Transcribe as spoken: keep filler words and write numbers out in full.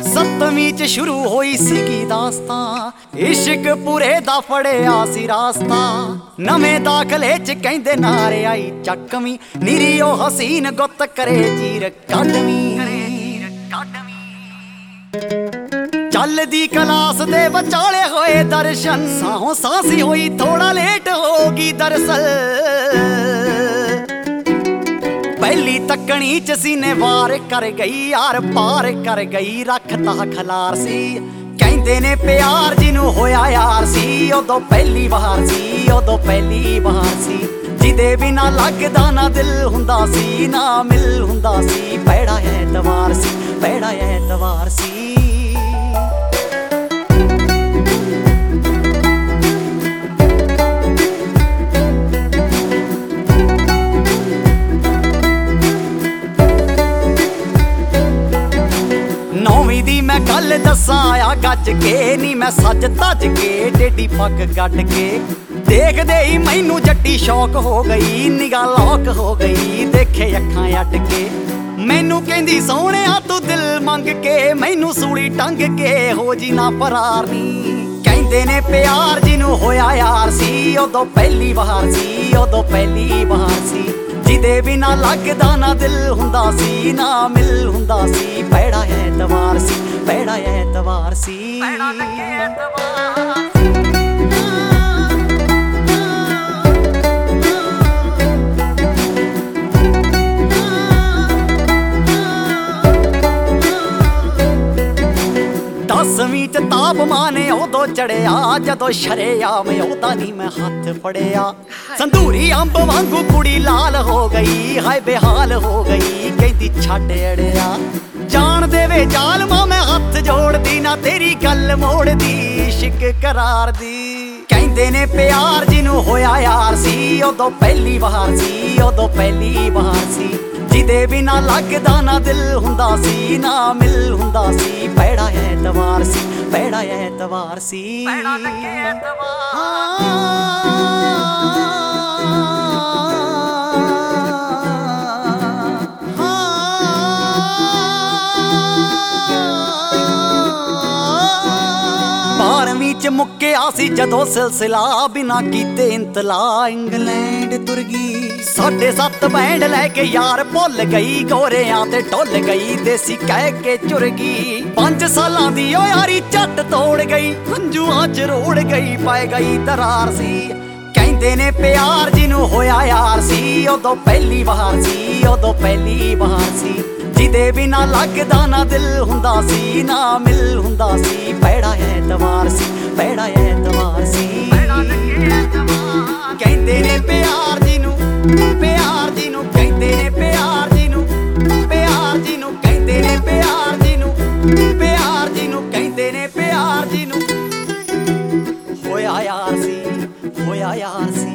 ਸੱਤਵੀਂ ਚ ਸ਼ੁਰੂ ਹੋਈ ਸੀਗੀ ਦਾਸਤਾਂ, ਇਸ਼ਕ ਪੂਰੇ ਦਾ ਫੜਿਆ ਸੀ ਰਾਸਤਾ। ਨਵੇਂ ਦਾਖਲੇ ਚ ਕਹਿੰਦੇ ਨਾਰੇ ਆਈ ਚੱਕਵੀਂ, ਨੀਰੀ ਉਹ ਹਸੀਨ ਗੁੱਤ ਕਰੇ ਚੀਰ ਕੱਢਵੀਂ। ਚੱਲਦੀ ਕਲਾਸ ਦੇ ਵਿਚਾਲੇ ਹੋਏ ਦਰਸ਼ਨ, ਸਾਹੋਂ ਸਾਂਸੀ ਹੋਈ ਥੋੜਾ ਲੇਟ ਹੋ ਗਈ ਦਰਸਲ। ਪਹਿਲੀ ਤੱਕਣੀ ਚ ਸੀਨੇ ਵਾਰ ਕਰ ਗਈ, ਯਾਰ ਪਾਰ ਕਰ ਗਈ, ਰੱਖਤਾ ਖਲਾਰ ਸੀ। ਕਹਿੰਦੇ ਨੇ ਪਿਆਰ ਜਿਹਨੂੰ ਹੋਇਆ ਯਾਰ ਸੀ, ਉਦੋਂ ਪਹਿਲੀ ਵਾਰ ਸੀ, ਉਦੋਂ ਪਹਿਲੀ ਵਾਰ ਸੀ। ਜਿਹਦੇ ਬਿਨਾ ਲੱਗਦਾ ਨਾ ਦਿਲ ਹੁੰਦਾ ਸੀ, ਨਾ ਮਿਲ ਹੁੰਦਾ ਸੀ। ਪੈੜਾ ਐਤਵਾਰ ਸੀ, ਪੈੜਾ ਐਤਵਾਰ ਸੀ। ਨੌਵੀਂ ਦੀ ਮੈਂ ਗੱਲ ਦੱਸਾਂ ਆ ਗੱਜ ਕੇ, ਨੀ ਮੈਂ ਸੱਜ ਤੱਜ ਕੇ ਟੇਢੀ ਪੱਗ ਕੱਢ ਕੇ। ਦੇਖਦੇ ਹੀ ਮੈਨੂੰ ਜੱਟੀ ਸ਼ੌਕ ਹੋ ਗਈ, ਨਿਗਾਹ ਲੋਕ ਹੋ ਗਈ, ਦੇਖੇ ਅੱਖਾਂ ਅੱਡ ਕੇ। ਮੈਨੂੰ ਕਹਿੰਦੀ ਸੋਹਣਿਆ ਤੂੰ ਦਿਲ ਮੰਗ ਕੇ, ਮੈਨੂੰ ਸੂਲੀ ਟੰਗ ਕੇ ਹੋ ਜੀ ਨਾ ਫਰਾਰ ਨੀ। ਕਹਿੰਦੇ ਨੇ ਪਿਆਰ ਜਿਹਨੂੰ ਹੋਇਆ ਯਾਰ ਸੀ, ਉਦੋਂ ਪਹਿਲੀ ਵਾਰ ਸੀ, ਉਦੋਂ ਪਹਿਲੀ ਵਾਰ ਸੀ। ਜਿਹਦੇ ਬਿਨਾ ਲੱਗਦਾ ਨਾ ਦਿਲ ਹੁੰਦਾ ਸੀ, ਨਾ ਮਿਲ ਹੁੰਦਾ ਸੀ। ਪੈੜਾ ਐਤਵਾਰ ਸੀ, ਪੈੜਾ ਐਤਵਾਰ ਸੀ। ਦਸਵੀਂ ਚ ਤਾਪਮਾਨ ਉਦੋਂ ਚੜਿਆ, ਜਦੋਂ ਸ਼ਰੇਆਮ ਉਹਦਾ ਨੀ ਮੈਂ ਹੱਥ ਫੜਿਆ। ਸੰਧੂਰੀ ਅੰਬ ਵਾਂਗੂ ਕੁੜੀ ਲਾਲ ਹੋ ਗਈ, ਹਾਏ ਬੇਹਾਲ ਹੋ ਗਈ, ਕਹਿੰਦੀ ਛੱਡ ਅੜਿਆ। ਜਾਣ ਦੇਵੇ ਜ਼ਾਲਮਾ ਮੈਂ ਹੱਥ ਜੋੜਦੀ, ਨਾ ਤੇਰੀ ਗੱਲ ਮੋੜਦੀ, ਇਸ਼ਕ ਕਰਾਰ ਦੀ। ਕਹਿੰਦੇ ਨੇ ਪਿਆਰ ਜਿਹਨੂੰ ਹੋਇਆ ਯਾਰ ਸੀ, ਉਦੋਂ ਪਹਿਲੀ ਵਾਰ ਸੀ, ਉਦੋਂ ਪਹਿਲੀ ਵਾਰ ਸੀ। ਜਿਹਦੇ ਬਿਨਾ ਲੱਗਦਾ ਨਾ ਦਿਲ ਹੁੰਦਾ ਸੀ, ਨਾ ਮਿਲ ਹੁੰਦਾ ਸੀ। ਪੈੜਾ ਐਤਵਾਰ ਸੀ, ਪੈੜਾ ਐਤਵਾਰ ਸੀ। ਬਾਰਵੀਂ ਚ ਮੁੱਕਿਆ ਸੀ ਜਦੋਂ ਸਿਲਸਿਲਾ, ਬਿਨਾ ਕੀਤੇ ਇੰਤਲਾ ਇੰਗਲੈਂਡ ਤੁਰ ਗਈ। ਸਾਢੇ ਸੱਤ ਬੈਂਡ ਲੈ ਕੇ ਯਾਰ ਭੁੱਲ ਗਈ, ਗੋਰਿਆਂ ਤੇ ਢੁੱਲ ਗਈ, ਦੇਸੀ ਕਹਿ ਕੇ ਚੁਰ ਗਈ। ਪੰਜ ਸਾਲਾਂ ਦੀ ਓ ਯਾਰੀ ਝੱਟ ਤੋੜ ਗਈ, ਹੰਝੂਆਂ ਚ ਰੋੜ ਗਈ, ਪੈ ਗਈ ਦਰਾਰ ਸੀ। ਕਹਿੰਦੇ ਨੇ ਪਿਆਰ ਜਿਹਨੂੰ ਹੋਇਆ ਯਾਰ ਸੀ, ਉਦੋਂ ਪਹਿਲੀ ਵਾਰ ਸੀ, ਉਦੋਂ ਪਹਿਲੀ ਵਾਰ ਸੀ। ਜਿਹਦੇ ਬਿਨਾ ਲੱਗਦਾ ਨਾ ਦਿਲ ਹੁੰਦਾ ਸੀ, ਨਾ ਮਿਲ ਹੁੰਦਾ ਸੀ। ਪੈੜਾ ਐਤਵਾਰ ਸੀ, ਪੈੜਾ ਐਤਵਾਰ ਸੀ। ਕਹਿੰਦੇ ਨੇ ਪਿਆਰ ਜਿਹਨੂੰ, ਪਿਆਰ ਜਿਹਨੂੰ ਕਹਿੰਦੇ ਨੇ, ਪਿਆਰ ਜਿਹਨੂੰ, ਪਿਆਰ ਜਿਹਨੂੰ ਕਹਿੰਦੇ ਨੇ, ਪਿਆਰ ਜਿਹਨੂੰ, ਪਿਆਰ ਜਿਹਨੂੰ ਕਹਿੰਦੇ ਨੇ, ਪਿਆਰ ਜਿਹਨੂੰ ਹੋਇਆ ਯਾਰ ਸੀ, ਹੋਇਆ ਯਾਰ ਸੀ।